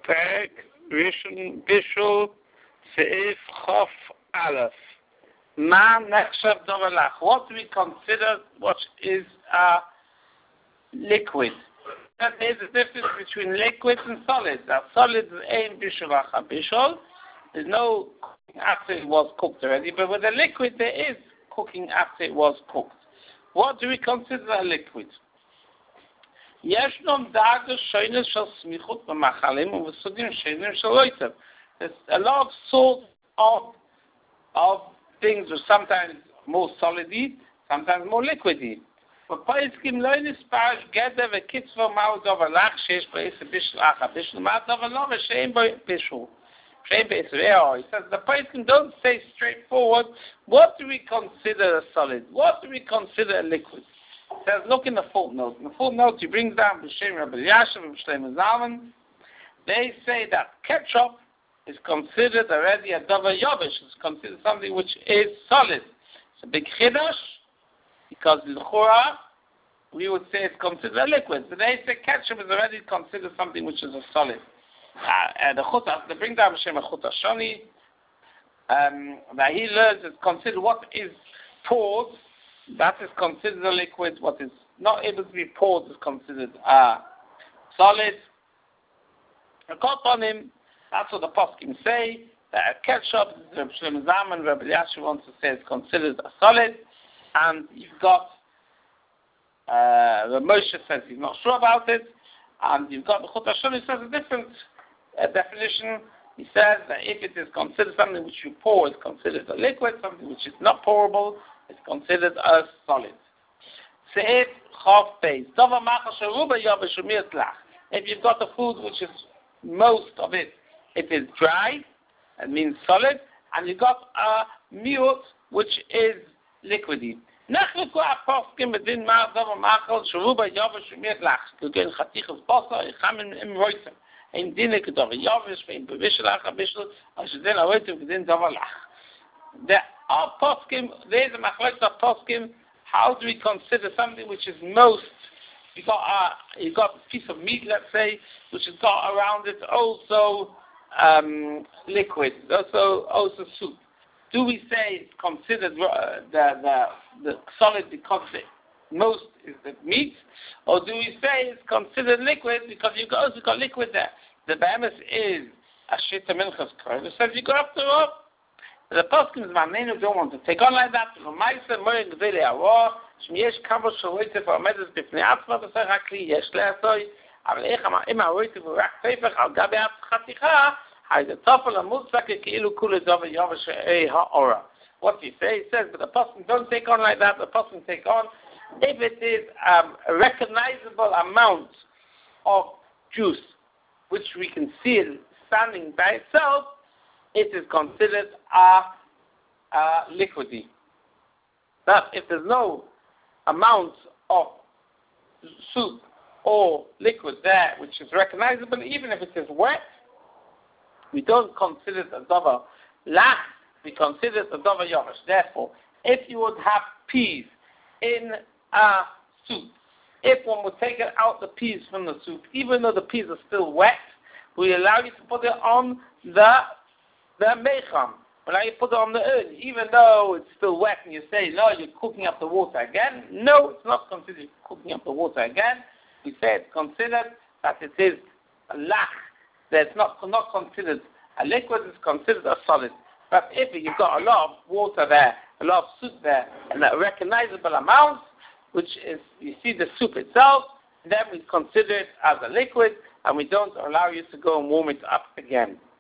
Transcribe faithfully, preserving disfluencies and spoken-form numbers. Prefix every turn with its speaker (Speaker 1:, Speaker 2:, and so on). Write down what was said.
Speaker 1: Perek Rishon Bishul Seif Chof Aleph. Man Nechshav Dovalach. What do we consider what is a liquid? That is the difference between liquids and solids. Now, solids is ain bishul acha bishul. There's no cooking after it was cooked already, but with a liquid there is cooking after it was cooked. What do we consider a liquid? There's a lot of sorts of of things are sometimes more solidy, sometimes more liquidy. But Paiskim loinis parish geder vekitzva ma'od overlach sheish b'eser bishul acha bishul ma'od overlach v'shein b'bishul shein b'eser. He says the Paiskim don't say straightforward. What do we consider a solid? What do we consider a liquid? He says look in the footnote. In the footnote he brings down b'shem Rabbi Yashav and Shlomo Zalman. They say that ketchup is considered already a davar yavish. It's considered something which is solid. It's a big chiddush, because l'chora we would say it's considered a liquid. So they say ketchup is already considered something which is a solid. Uh, and the chutas, they bring down Hashem a chutas shoni. Um, that he learns is considered what is poured, that is considered a liquid. What is not able to be poured is considered a solid. A caught on him. That's what the poskim say. That ketchup, Rabbi Shlomo Zalman, Rabbi Yashav wants to say it's considered a solid. And you've got uh, the Moshe says he's not sure about it. And you've got the Chut HaShon who says a different uh, definition. He says that if it is considered something which you pour, it's considered a liquid. Something which is not pourable, it's considered a solid. Seif Chof Beis. If you've got a food which is most of it, it is dry, it means solid, and you got a miut which is liquidy. Nachleku aposkim bedin ma'adav ma'achal shruba yavish v'mitlach kegen chatichas basar ichamin im roitem im dine kedav yavish v'im b'vishlach abishul ashden aroitem kedin davalach. The aposkim, there is a machlokes aposkim. How do we consider something which is most? You got a you got a piece of meat, let's say, which has got around it also um, liquid, also also soup. Do we say it's considered uh, the, the the solid because the most is the meat, or do we say it's considered liquid because you also got liquid there? The behemoth is a shita minchas kor. It says you go after all. The poskim is manenu don't want to take on like that. The ma'aser moed gveli awor shmiyesh kavos shaloite for amedes b'fnei atzma b'sach hakli yesh le'asoi. אבל איך אם הרויתי ורק טפח על גבי חתיכה, the tafel amutzak keilu kule davar yavish ha'ora. What he say? He says, but the person don't take on like that. The person take on if it is um, a recognizable amount of juice, which we can see it standing by itself, it is considered a, a liquidy. But if there's no amount of soup or liquid there which is recognizable, even if it is wet, we don't consider it a davar lach, we consider it a davar yavish. Therefore, if you would have peas in a soup, if one would take it out the peas from the soup, even though the peas are still wet, we allow you to put it on the the mecham. We allow you to put it on the urn, even though it's still wet, and you say, no, you're cooking up the water again. No, it's not considered cooking up the water again. We say it's considered that it is a lach. That's not not considered a liquid, it's considered a solid. But if you've got a lot of water there, a lot of soup there, and a recognizable amount, which is, you see the soup itself, then we consider it as a liquid, and we don't allow you to go and warm it up again.